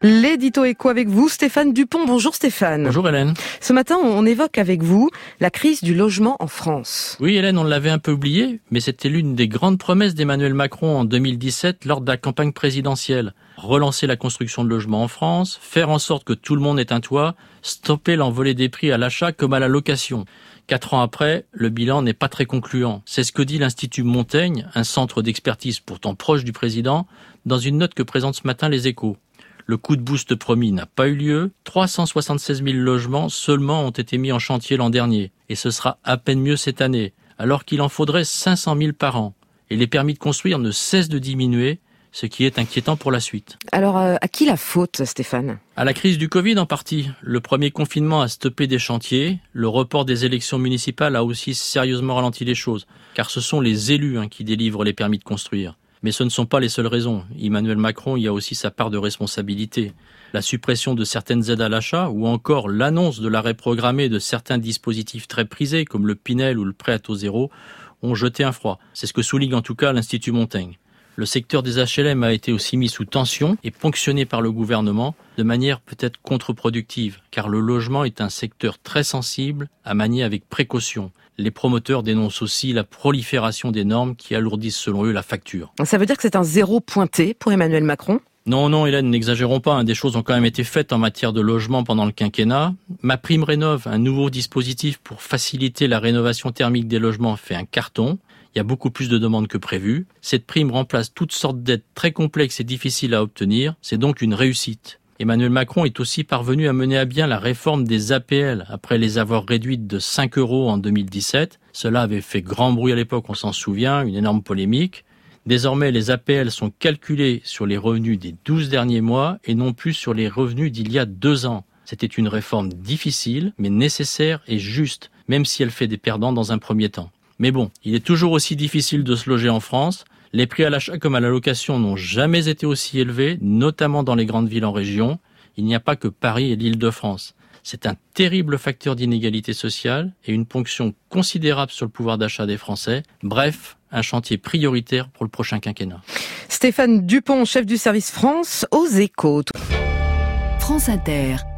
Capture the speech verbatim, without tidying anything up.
L'édito éco avec vous, Stéphane Dupont. Bonjour Stéphane. Bonjour Hélène. Ce matin, on évoque avec vous la crise du logement en France. Oui Hélène, on l'avait un peu oublié, mais c'était l'une des grandes promesses d'Emmanuel Macron en deux mille dix-sept lors de la campagne présidentielle. Relancer la construction de logements en France, faire en sorte que tout le monde ait un toit, stopper l'envolée des prix à l'achat comme à la location. Quatre ans après, le bilan n'est pas très concluant. C'est ce que dit l'Institut Montaigne, un centre d'expertise pourtant proche du président, dans une note que présente ce matin les Échos. Le coup de boost promis n'a pas eu lieu. trois cent soixante-seize mille logements seulement ont été mis en chantier l'an dernier. Et ce sera à peine mieux cette année, alors qu'il en faudrait cinq cent mille par an. Et les permis de construire ne cessent de diminuer, ce qui est inquiétant pour la suite. Alors, euh, à qui la faute, Stéphane ? À la crise du Covid en partie. Le premier confinement a stoppé des chantiers. Le report des élections municipales a aussi sérieusement ralenti les choses. Car ce sont les élus hein, qui délivrent les permis de construire. Mais ce ne sont pas les seules raisons. Emmanuel Macron y a aussi sa part de responsabilité. La suppression de certaines aides à l'achat ou encore l'annonce de l'arrêt programmé de certains dispositifs très prisés comme le Pinel ou le prêt à taux zéro ont jeté un froid. C'est ce que souligne en tout cas l'Institut Montaigne. Le secteur des H L M a été aussi mis sous tension et ponctionné par le gouvernement de manière peut-être contre-productive, car le logement est un secteur très sensible à manier avec précaution. Les promoteurs dénoncent aussi la prolifération des normes qui alourdissent selon eux la facture. Ça veut dire que c'est un zéro pointé pour Emmanuel Macron ? Non, non, Hélène, n'exagérons pas. Hein, des choses ont quand même été faites en matière de logement pendant le quinquennat. MaPrimeRénov', un nouveau dispositif pour faciliter la rénovation thermique des logements, fait un carton. Il y a beaucoup plus de demandes que prévu. Cette prime remplace toutes sortes d'aides très complexes et difficiles à obtenir. C'est donc une réussite. Emmanuel Macron est aussi parvenu à mener à bien la réforme des A P L après les avoir réduites de cinq euros en deux mille dix-sept. Cela avait fait grand bruit à l'époque, on s'en souvient, une énorme polémique. Désormais, les A P L sont calculées sur les revenus des douze derniers mois et non plus sur les revenus d'il y a deux ans. C'était une réforme difficile, mais nécessaire et juste, même si elle fait des perdants dans un premier temps. Mais bon, il est toujours aussi difficile de se loger en France. Les prix à l'achat comme à la location n'ont jamais été aussi élevés, notamment dans les grandes villes en région. Il n'y a pas que Paris et l'Île-de-France. C'est un terrible facteur d'inégalité sociale et une ponction considérable sur le pouvoir d'achat des Français. Bref, un chantier prioritaire pour le prochain quinquennat. Stéphane Dupont, chef du service France aux Échos. France Inter.